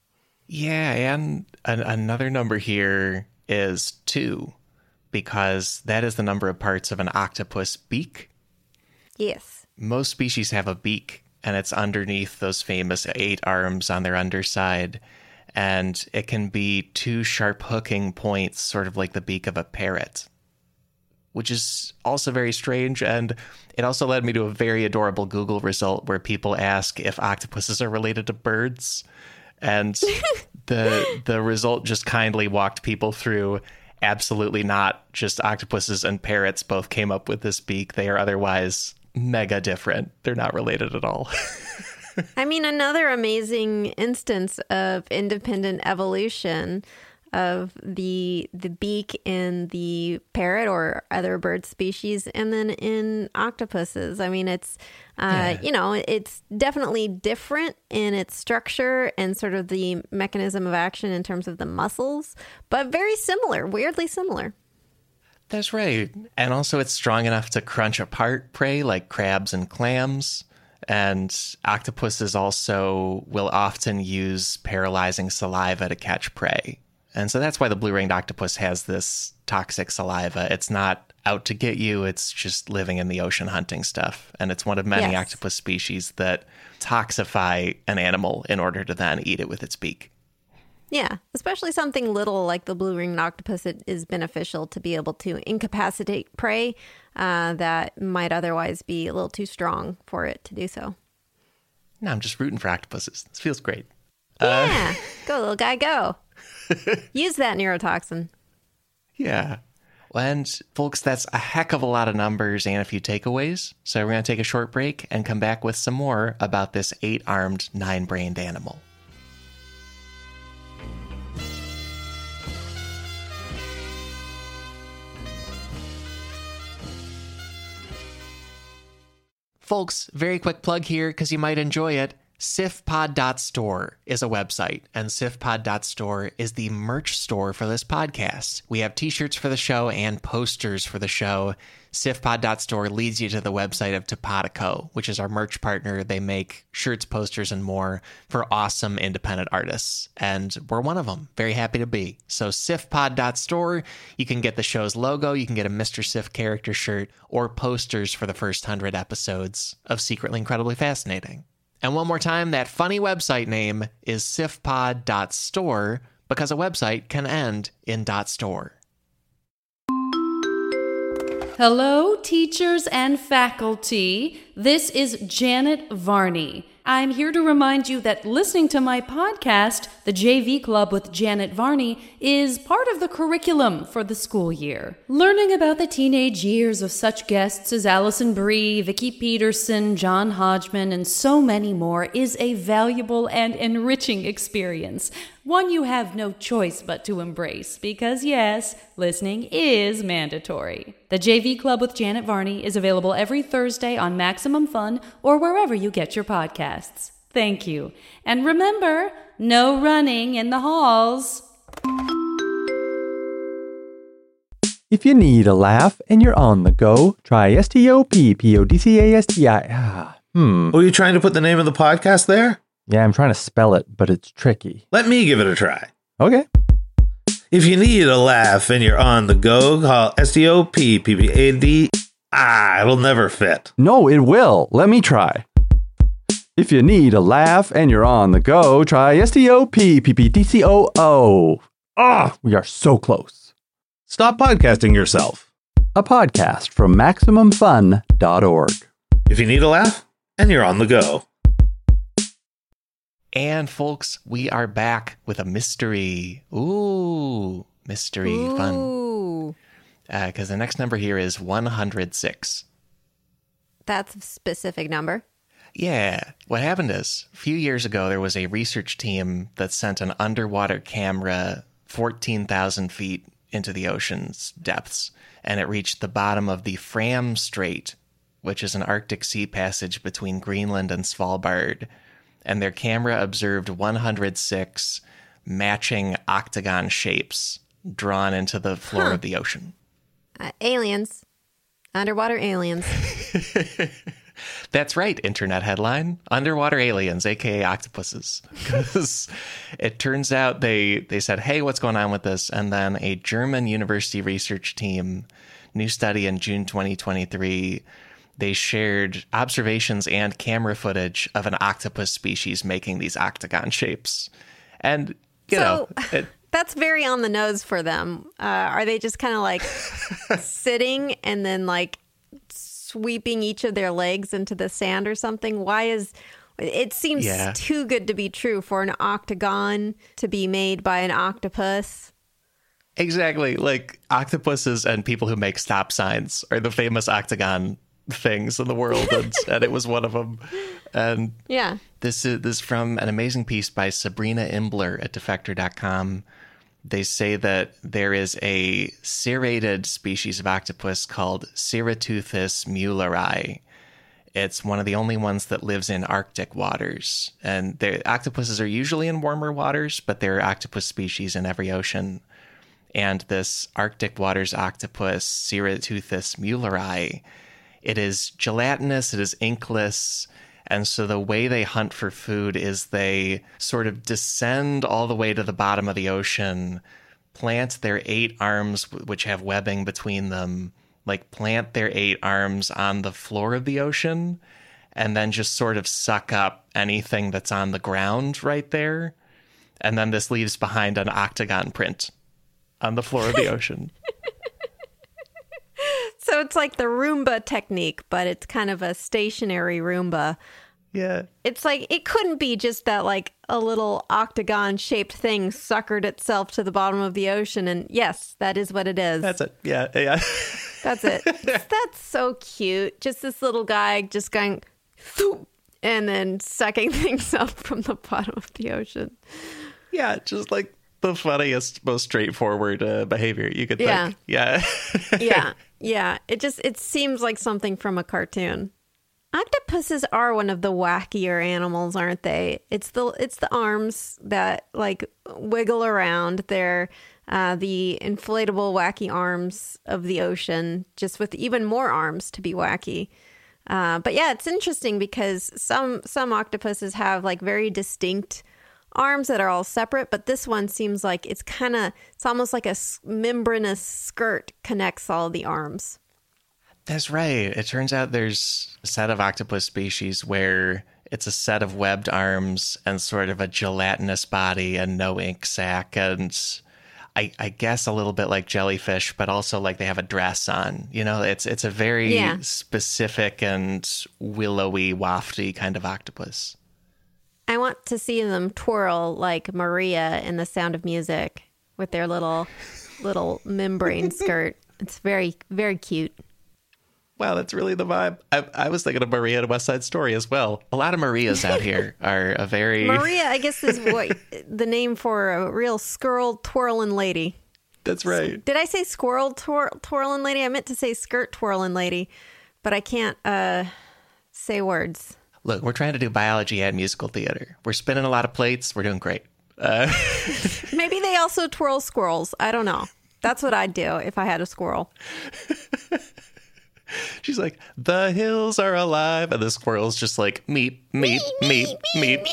Yeah, and another number here is 2, because that is the number of parts of an octopus beak. Yes. Most species have a beak, and it's underneath those famous 8 arms on their underside. And it can be 2 sharp hooking points, sort of like the beak of a parrot, which is also very strange. And it also led me to a very adorable Google result where people ask if octopuses are related to birds. And the result just kindly walked people through. Absolutely not. Just octopuses and parrots both came up with this beak. They are otherwise mega different. They're not related at all. I mean, another amazing instance of independent evolution of the beak in the parrot or other bird species, and then in octopuses. I mean, it's it's definitely different in its structure and sort of the mechanism of action in terms of the muscles, but very similar, weirdly similar. That's right. And also it's strong enough to crunch apart prey like crabs and clams. And octopuses also will often use paralyzing saliva to catch prey. And so that's why the blue-ringed octopus has this toxic saliva. It's not out to get you. It's just living in the ocean hunting stuff. And it's one of many octopus species that toxify an animal in order to then eat it with its beak. Yeah, especially something little like the blue-ringed octopus, it is beneficial to be able to incapacitate prey that might otherwise be a little too strong for it to do so. No, I'm just rooting for octopuses. This feels great. Yeah, go little guy, go. Use that neurotoxin. Yeah. And folks, that's a heck of a lot of numbers and a few takeaways. So we're going to take a short break and come back with some more about this 8-armed, 9-brained animal. Folks, very quick plug here because you might enjoy it. SIFPod.store is a website, and SIFPod.store is the merch store for this podcast. We have t-shirts for the show and posters for the show. SIFPod.store leads you to the website of Topodico, which is our merch partner. They make shirts, posters, and more for awesome independent artists, and we're one of them. Very happy to be. So SIFPod.store, you can get the show's logo, you can get a Mr. Sif character shirt, or posters for the first 100 episodes of Secretly Incredibly Fascinating. And one more time, that funny website name is sifpod.store because a website can end in .store. Hello, teachers and faculty. This is Janet Varney. I'm here to remind you that listening to my podcast, The JV Club with Janet Varney, is part of the curriculum for the school year. Learning about the teenage years of such guests as Allison Brie, Vicki Peterson, John Hodgman, and so many more is a valuable and enriching experience. One you have no choice but to embrace because, yes, listening is mandatory. The JV Club with Janet Varney is available every Thursday on Maximum Fun or wherever you get your podcasts. Thank you. And remember, no running in the halls. If you need a laugh and you're on the go, try STOPPODCASTI. Were you trying to put the name of the podcast there? Yeah, I'm trying to spell it, but it's tricky. Let me give it a try. Okay. If you need a laugh and you're on the go, call STOPPPAD. It'll never fit. No, it will. Let me try. If you need a laugh and you're on the go, try STOPPPDCOO. We are so close. Stop podcasting yourself. A podcast from MaximumFun.org. If you need a laugh and you're on the go. And folks, we are back with a mystery. Ooh, mystery fun. Because the next number here is 106. That's a specific number. Yeah. What happened is, a few years ago, there was a research team that sent an underwater camera 14,000 feet into the ocean's depths, and it reached the bottom of the Fram Strait, which is an Arctic sea passage between Greenland and Svalbard. And their camera observed 106 matching octagon shapes drawn into the floor of the ocean. Aliens. Underwater aliens. That's right, internet headline. Underwater aliens, aka octopuses. Because it turns out they said, hey, what's going on with this? And then a German university research team, new study in June 2023, they shared observations and camera footage of an octopus species making these octagon shapes. And, you know... That's very on the nose for them. Are they just kind of like sitting and then like sweeping each of their legs into the sand or something? It seems too good to be true for an octagon to be made by an octopus. Exactly. Like octopuses and people who make stop signs are the famous octagon things in the world. And it was one of them. And yeah, this is from an amazing piece by Sabrina Imbler at defector.com. They say that there is a serrated species of octopus called Cerateuthis muelleri. It's one of the only ones that lives in Arctic waters. And octopuses are usually in warmer waters, but there are octopus species in every ocean. And this Arctic waters octopus, Cerateuthis muelleri, it is gelatinous, it is inkless. And so the way they hunt for food is they sort of descend all the way to the bottom of the ocean, plant their 8 arms, which have webbing between them, like plant their 8 arms on the floor of the ocean, and then just sort of suck up anything that's on the ground right there. And then this leaves behind an octagon print on the floor of the ocean. So it's like the Roomba technique, but it's kind of a stationary Roomba. Yeah. It's like, it couldn't be just that like a little octagon shaped thing suckered itself to the bottom of the ocean. And yes, that is what it is. That's it. Yeah. Yeah. That's it. That's so cute. Just this little guy just going, thoop, and then sucking things up from the bottom of the ocean. Yeah. Just like the funniest, most straightforward behavior you could think. Yeah. Yeah. It seems like something from a cartoon. Octopuses are one of the wackier animals, aren't they? It's the arms that like wiggle around. They're the inflatable wacky arms of the ocean, just with even more arms to be wacky. But yeah, it's interesting because some octopuses have like very distinct arms that are all separate, but this one seems like it's almost like a membranous skirt connects all the arms. That's right. It turns out there's a set of octopus species where it's a set of webbed arms and sort of a gelatinous body and no ink sac, and I guess a little bit like jellyfish, but also like they have a dress on. You know, it's a very specific and willowy, wafty kind of octopus. I want to see them twirl like Maria in The Sound of Music with their little membrane skirt. It's very, very cute. Wow, that's really the vibe. I was thinking of Maria in West Side Story as well. A lot of Marias out here are a very... Maria, I guess, is what the name for a real squirrel twirling lady. That's right. Did I say squirrel twirling lady? I meant to say skirt twirling lady, but I can't say words. Look, we're trying to do biology and musical theater. We're spinning a lot of plates. We're doing great. Maybe they also twirl squirrels. I don't know. That's what I'd do if I had a squirrel. She's like, the hills are alive. And the squirrel's just like, meep, meep, meep, meep.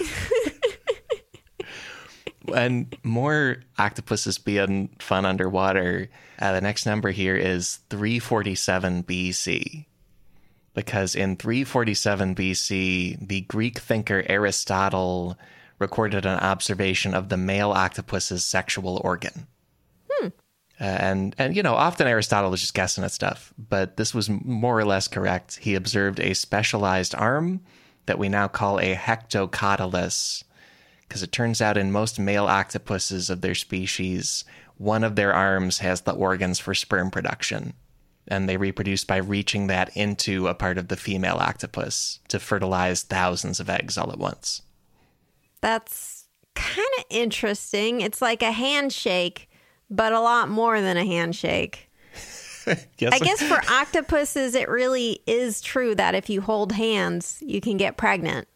And more octopuses being fun underwater. The next number here is 347 BC. Because in 347 BC, the Greek thinker Aristotle recorded an observation of the male octopus's sexual organ. And you know, often Aristotle was just guessing at stuff, but this was more or less correct. He observed a specialized arm that we now call a hectocotylus, because it turns out in most male octopuses of their species, one of their arms has the organs for sperm production, and they reproduce by reaching that into a part of the female octopus to fertilize thousands of eggs all at once. That's kind of interesting. It's like a handshake, but a lot more than a handshake. Yes. I guess for octopuses, it really is true that if you hold hands, you can get pregnant.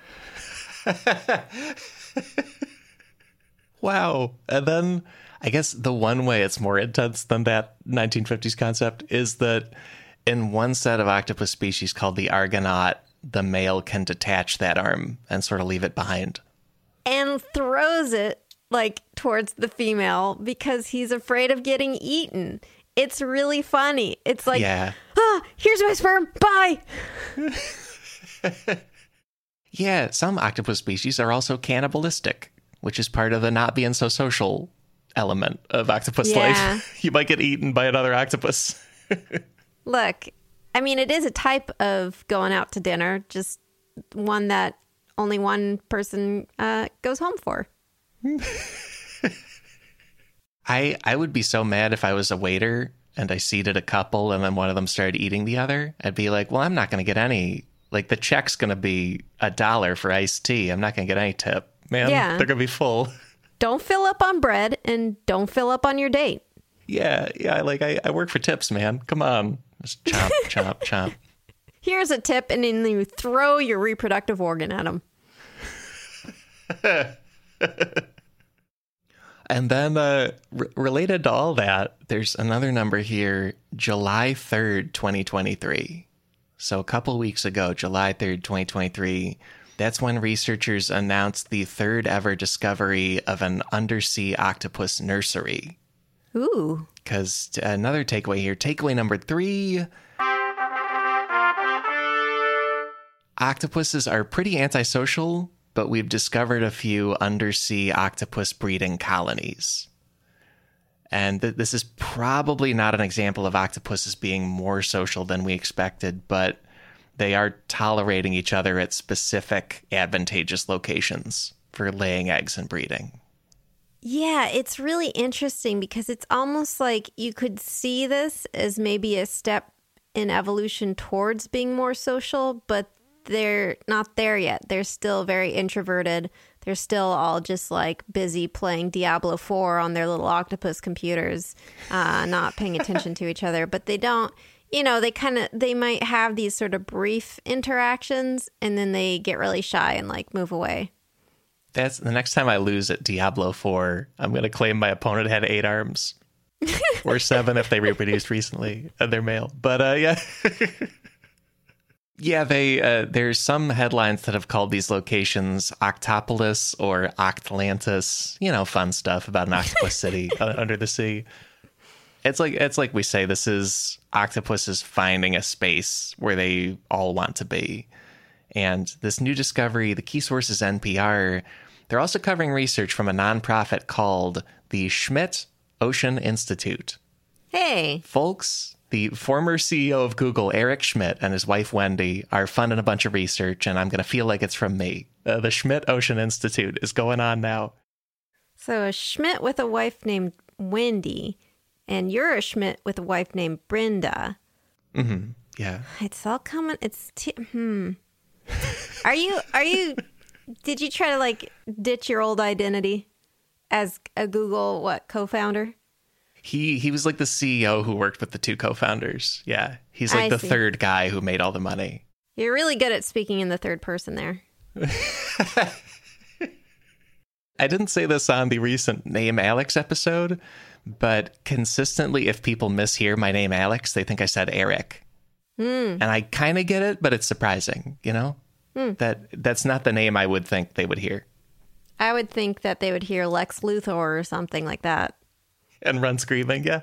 Wow. And then I guess the one way it's more intense than that 1950s concept is that In one set of octopus species called the Argonaut, the male can detach that arm and sort of leave it behind. And throws it like towards the female because he's afraid of getting eaten. It's really funny. It's like, here's my sperm. Bye. Yeah, some octopus species are also cannibalistic, which is part of the not being so social element of octopus life. You might get eaten by another octopus. Look, I mean, it is a type of going out to dinner, just one that only one person goes home for. I would be so mad if I was a waiter and I seated a couple and then one of them started eating the other. I'd be like, well, I'm not going to get any. Like, the check's going to be $1 for iced tea. I'm not going to get any tip. Man, they're going to be full. Don't fill up on bread and don't fill up on your date. Yeah. Like, I work for tips, man. Come on. Just chomp, chomp, chomp. Here's a tip, and then you throw your reproductive organ at them. And then related to all that, there's another number here, July 3rd, 2023. So a couple weeks ago, July 3rd, 2023, that's when researchers announced the third ever discovery of an undersea octopus nursery. Ooh. Because another takeaway here, takeaway number 3, octopuses are pretty antisocial, but we've discovered a few undersea octopus breeding colonies. And this is probably not an example of octopuses being more social than we expected, but they are tolerating each other at specific advantageous locations for laying eggs and breeding. Yeah, it's really interesting because it's almost like you could see this as maybe a step in evolution towards being more social, but they're not there yet. They're still very introverted. They're still all just like busy playing Diablo 4 on their little octopus computers, not paying attention to each other. But they don't, they might have these sort of brief interactions and then they get really shy and like move away. That's the next time I lose at Diablo 4, I'm going to claim my opponent had 8 arms. Or 7 if they reproduced recently and they're male. But yeah. Yeah, there's some headlines that have called these locations Octopolis or Octlantis, fun stuff about an octopus city under the sea. It's like we say, this is octopuses finding a space where they all want to be. And this new discovery, the key source is NPR. They're also covering research from a nonprofit called the Schmidt Ocean Institute. Hey. Folks, the former CEO of Google, Eric Schmidt, and his wife, Wendy, are funding a bunch of research, and I'm going to feel like it's from me. The Schmidt Ocean Institute is going on now. So a Schmidt with a wife named Wendy, and you're a Schmidt with a wife named Brenda. Mm-hmm. Yeah. It's all coming. Are you, did you try to like ditch your old identity as a Google, co-founder? He was like the CEO who worked with the 2 co-founders. Yeah. He's like the third guy who made all the money. You're really good at speaking in the third person there. I didn't say this on the recent Name Alex episode, but consistently, if people mishear my name Alex, they think I said Eric. And I kind of get it, but it's surprising, that's not the name I would think they would hear. I would think that they would hear Lex Luthor or something like that. And run screaming, yeah.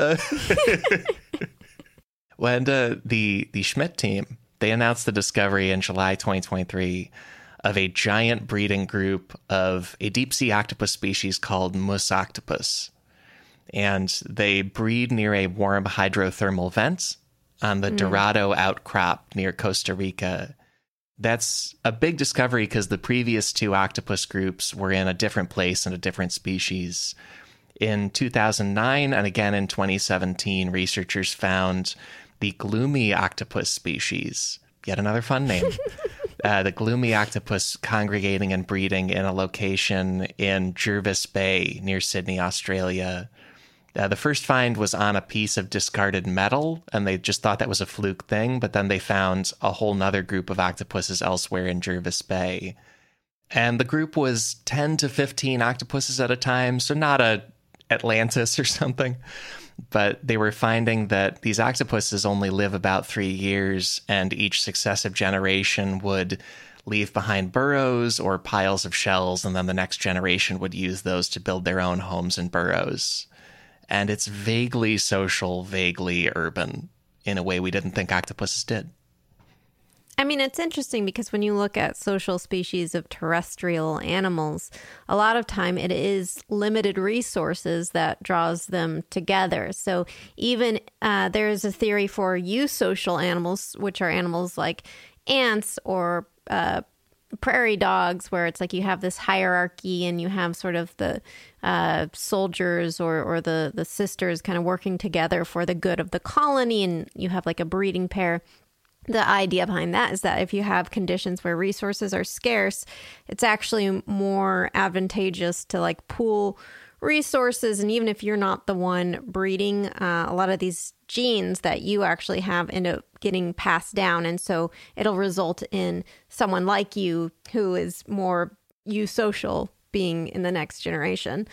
When the Schmidt team, they announced the discovery in July 2023 of a giant breeding group of a deep-sea octopus species called Mus octopus. And they breed near a warm hydrothermal vent on the Dorado outcrop near Costa Rica. That's a big discovery because the previous 2 octopus groups were in a different place and a different species. In 2009 and again in 2017, researchers found the gloomy octopus species. Yet another fun name. The gloomy octopus congregating and breeding in a location in Jervis Bay near Sydney, Australia. The first find was on a piece of discarded metal, and they just thought that was a fluke thing, but then they found a whole nother group of octopuses elsewhere in Jervis Bay. And the group was 10 to 15 octopuses at a time, so not a Atlantis or something. but they were finding that these octopuses only live about 3 years, and each successive generation would leave behind burrows or piles of shells, and then the next generation would use those to build their own homes and burrows. And it's vaguely social, vaguely urban, in a way we didn't think octopuses did. I mean, it's interesting because when you look at social species of terrestrial animals, a lot of time it is limited resources that draws them together. So even there is a theory for eusocial animals, which are animals like ants or prairie dogs, where it's like you have this hierarchy and you have sort of the soldiers or the sisters kind of working together for the good of the colony, and you have like a breeding pair. The idea behind that is that if you have conditions where resources are scarce, it's actually more advantageous to like pool resources. And even if you're not the one breeding, a lot of these genes that you actually have end up getting passed down. And so it'll result in someone like you who is more eusocial being in the next generation.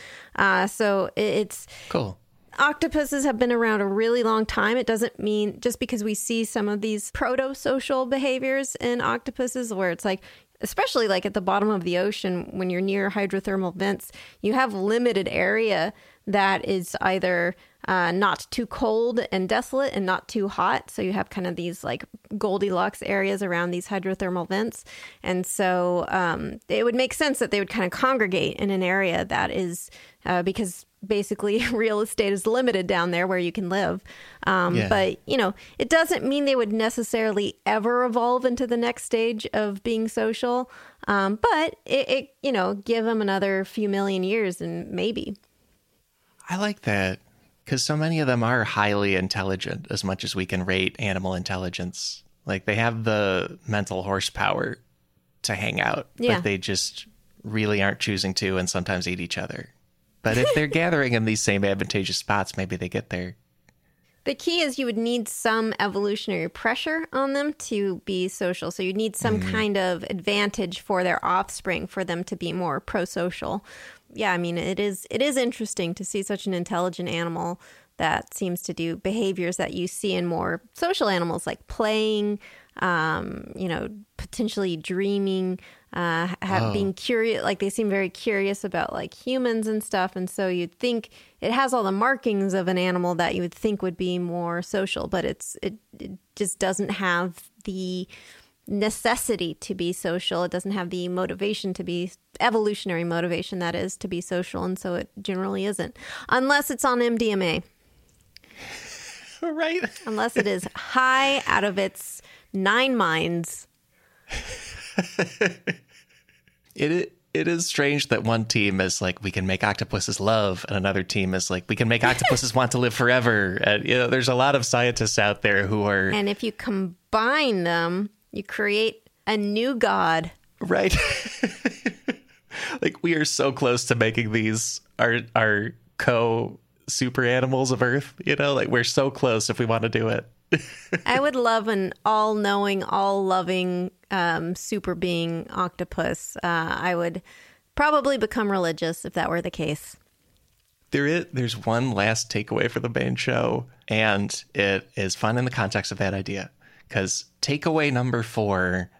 So it's cool. Octopuses have been around a really long time. It doesn't mean just because we see some of these proto-social behaviors in octopuses where it's like, especially like at the bottom of the ocean, when you're near hydrothermal vents, you have limited area that is either not too cold and desolate and not too hot. So you have kind of these like Goldilocks areas around these hydrothermal vents. And so it would make sense that they would kind of congregate in an area that is because basically real estate is limited down there where you can live. But, you know, it doesn't mean they would necessarily ever evolve into the next stage of being social. But it, you know, give them another few million years and maybe. I like that because so many of them are highly intelligent as much as we can rate animal intelligence. Like they have the mental horsepower to hang out, but they just really aren't choosing to and sometimes eat each other. But if they're gathering in these same advantageous spots, maybe they get there. The key is you would need some evolutionary pressure on them to be social. So you need some kind of advantage for their offspring for them to be more pro-social. Yeah, I mean, it is interesting to see such an intelligent animal that seems to do behaviors that you see in more social animals, like playing, you know, potentially dreaming, being curious. Like they seem very curious about like humans and stuff. And so you'd think it has all the markings of an animal that you would think would be more social, but it just doesn't have the necessity to be social. It doesn't have the motivation to be evolutionary motivation, that is, to be social. And so it generally isn't, unless it's on MDMA. Right. Unless it is high out of its 9 minds. It is strange that one team is like, we can make octopuses love, and another team is like, we can make octopuses want to live forever. And, you know, there's a lot of scientists out there who are... And if you combine them, you create a new god. Right. Like, we are so close to making these our super animals of Earth, you know? Like, we're so close if we want to do it. I would love an all-knowing, all-loving super being octopus. I would probably become religious if that were the case. There's one last takeaway for the main show, and it is fun in the context of that idea. Because takeaway number 4,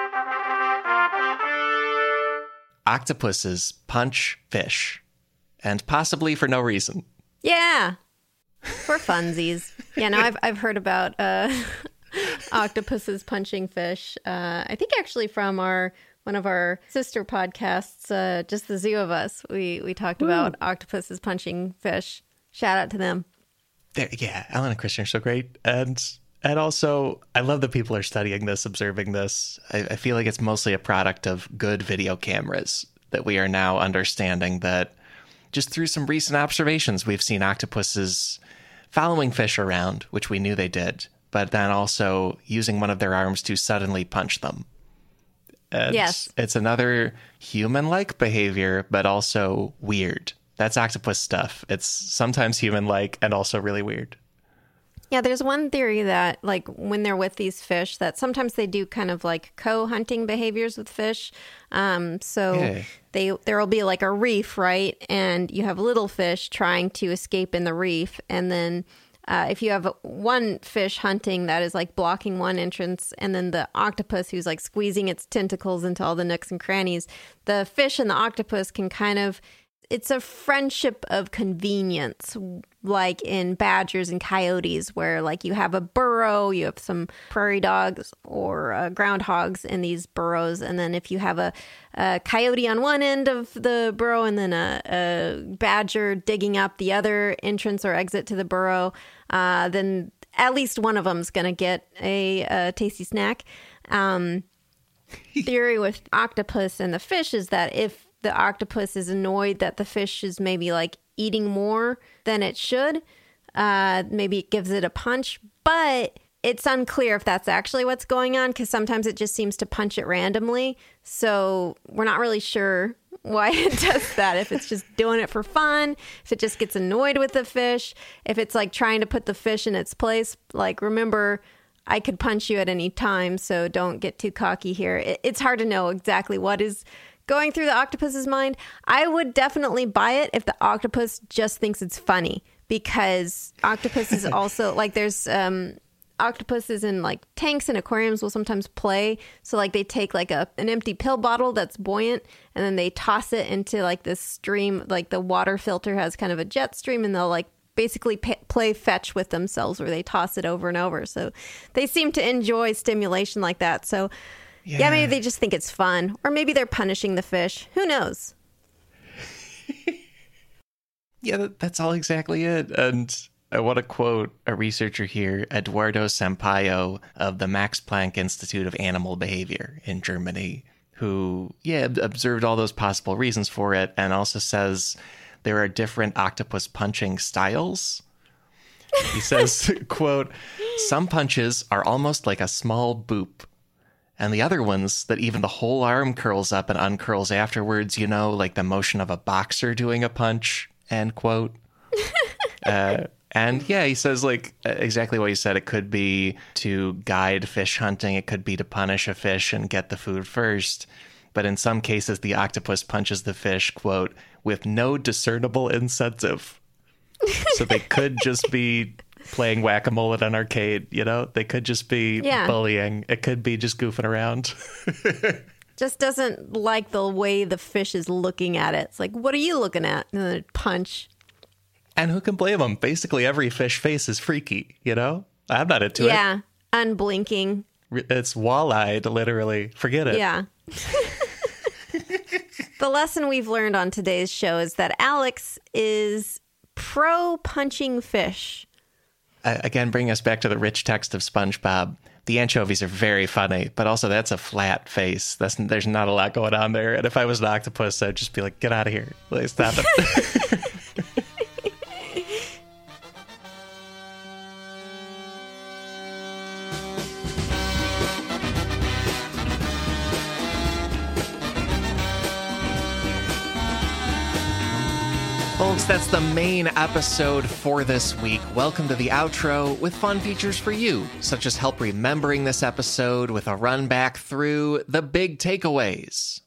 octopuses punch fish, and possibly for no reason. Yeah. For funsies. Yeah, no, I've heard about octopuses punching fish. I think actually from one of our sister podcasts, Just the Zoo of Us, we talked about octopuses punching fish. Shout out to them. Ellen and Christian are so great. And also, I love that people are studying this, observing this. I feel like it's mostly a product of good video cameras that we are now understanding that just through some recent observations, we've seen octopuses following fish around, which we knew they did, but then also using one of their arms to suddenly punch them. And yes. It's another human-like behavior, but also weird. That's octopus stuff. It's sometimes human-like and also really weird. Yeah, there's one theory that, like, when they're with these fish, that sometimes they do kind of like co-hunting behaviors with fish. So there will be like a reef, right? And you have little fish trying to escape in the reef. And then if you have one fish hunting that is like blocking one entrance, and then the octopus who's like squeezing its tentacles into all the nooks and crannies, the fish and the octopus can kind of, it's a friendship of convenience, like in badgers and coyotes, where like you have a burrow, you have some prairie dogs or groundhogs in these burrows. And then if you have a coyote on one end of the burrow and then a badger digging up the other entrance or exit to the burrow, then at least one of them's going to get a tasty snack. Theory with octopus and the fish is that if the octopus is annoyed that the fish is maybe like eating more than it should, maybe it gives it a punch, but it's unclear if that's actually what's going on, because sometimes it just seems to punch it randomly. So we're not really sure why it does that. If it's just doing it for fun, if it just gets annoyed with the fish, if it's like trying to put the fish in its place. Like, remember, I could punch you at any time, so don't get too cocky here. It's hard to know exactly what is going through the octopus's mind. I would definitely buy it if the octopus just thinks it's funny, because octopus is also like, there's octopuses in like tanks and aquariums will sometimes play. So like they take like an empty pill bottle that's buoyant, and then they toss it into like this stream, like the water filter has kind of a jet stream, and they'll like basically play fetch with themselves where they toss it over and over. So they seem to enjoy stimulation like that. So yeah, maybe they just think it's fun. Or maybe they're punishing the fish. Who knows? Yeah, that's all exactly it. And I want to quote a researcher here, Eduardo Sampaio of the Max Planck Institute of Animal Behavior in Germany, who, observed all those possible reasons for it, and also says there are different octopus punching styles. He says, quote, "Some punches are almost like a small boop. And the other ones that even the whole arm curls up and uncurls afterwards, like the motion of a boxer doing a punch," end quote. And he says like exactly what you said. It could be to guide fish hunting. It could be to punish a fish and get the food first. But in some cases, the octopus punches the fish, quote, "with no discernible incentive." So they could just be playing whack-a-mole at an arcade, They could just be bullying. It could be just goofing around. Just doesn't like the way the fish is looking at it. It's like, what are you looking at? And then punch. And who can blame them? Basically, every fish face is freaky, I'm not into it. Yeah, unblinking. It's wall-eyed, literally. Forget it. Yeah. The lesson we've learned on today's show is that Alex is pro-punching fish. Again, bring us back to the rich text of SpongeBob. The anchovies are very funny, but also that's a flat face. There's not a lot going on there. And if I was an octopus, I'd just be like, get out of here. Like, stop it. Folks, that's the main episode for this week. Welcome to the outro with fun features for you, such as help remembering this episode with a run back through the big takeaways.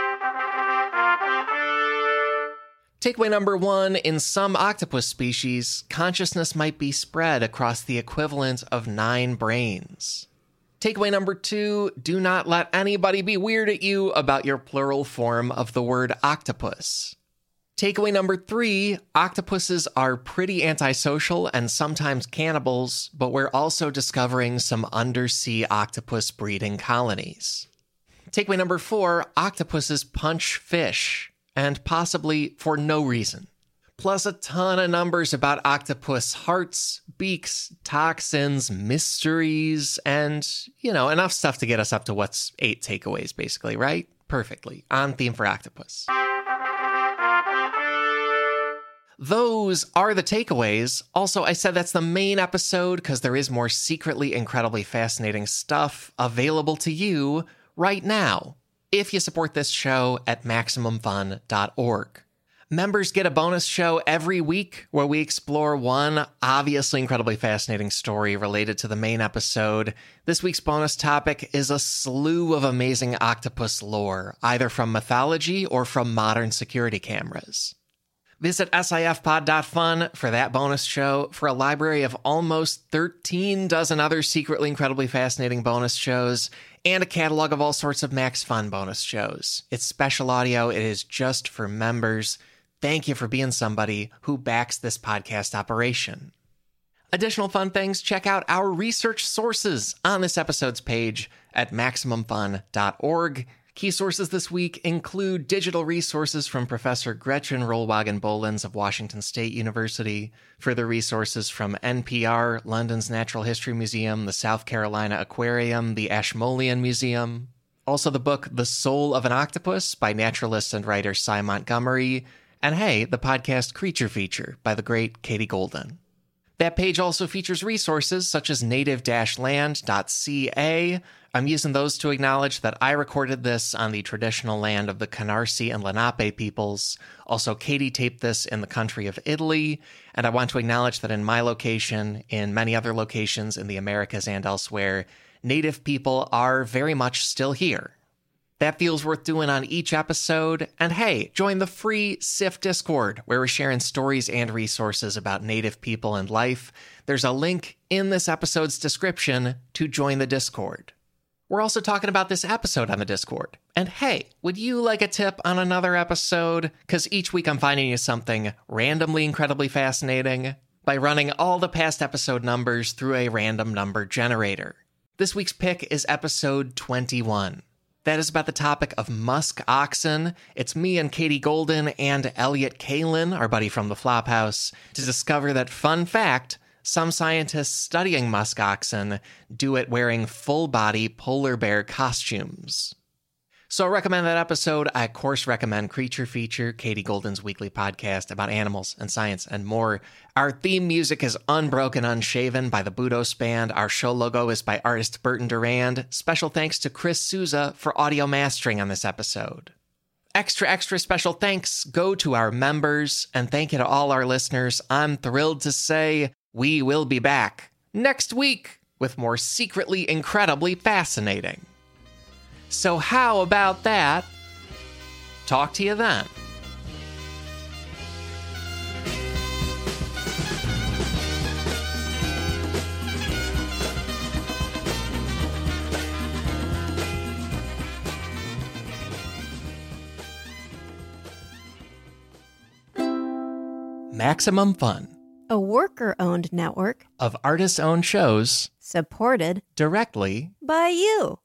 Takeaway number 1, in some octopus species, consciousness might be spread across the equivalent of 9 brains. Takeaway number 2, do not let anybody be weird at you about your plural form of the word octopus. Takeaway number 3, octopuses are pretty antisocial and sometimes cannibals, but we're also discovering some undersea octopus breeding colonies. Takeaway number 4, octopuses punch fish, and possibly for no reason. Plus a ton of numbers about octopus hearts, beaks, toxins, mysteries, and, enough stuff to get us up to what's 8 takeaways, basically, right? Perfectly. On theme for octopus. Those are the takeaways. Also, I said that's the main episode because there is more secretly incredibly fascinating stuff available to you right now if you support this show at MaximumFun.org. Members get a bonus show every week where we explore one obviously incredibly fascinating story related to the main episode. This week's bonus topic is a slew of amazing octopus lore, either from mythology or from modern security cameras. Visit sifpod.fun for that bonus show, for a library of almost 13 dozen other secretly incredibly fascinating bonus shows, and a catalog of all sorts of Max Fun bonus shows. It's special audio. It is just for members. Thank you for being somebody who backs this podcast operation. Additional fun things, check out our research sources on this episode's page at MaximumFun.org. Key sources this week include digital resources from Professor Gretchen Rollwagen-Bolens of Washington State University, further resources from NPR, London's Natural History Museum, the South Carolina Aquarium, the Ashmolean Museum. Also the book The Soul of an Octopus by naturalist and writer Cy Montgomery, and hey, the podcast Creature Feature by the great Katie Golden. That page also features resources such as native-land.ca. I'm using those to acknowledge that I recorded this on the traditional land of the Canarsie and Lenape peoples. Also, Katie taped this in the country of Italy, and I want to acknowledge that in my location, in many other locations in the Americas and elsewhere, Native people are very much still here. That feels worth doing on each episode. And hey, join the free SIF Discord, where we're sharing stories and resources about Native people and life. There's a link in this episode's description to join the Discord. We're also talking about this episode on the Discord. And hey, would you like a tip on another episode? Because each week I'm finding you something randomly incredibly fascinating by running all the past episode numbers through a random number generator. This week's pick is episode 21. That is about the topic of musk oxen. It's me and Katie Golden and Elliot Kalin, our buddy from the Flophouse, to discover that, fun fact, some scientists studying musk oxen do it wearing full-body polar bear costumes. So I recommend that episode. I, of course, recommend Creature Feature, Katie Golden's weekly podcast about animals and science and more. Our theme music is Unbroken Unshaven by the Budos Band. Our show logo is by artist Burton Durand. Special thanks to Chris Souza for audio mastering on this episode. Extra special thanks go to our members, and thank you to all our listeners. I'm thrilled to say we will be back next week with more secretly incredibly fascinating. So how about that? Talk to you then. Maximum Fun, A worker-owned network of artist-owned shows supported directly by you.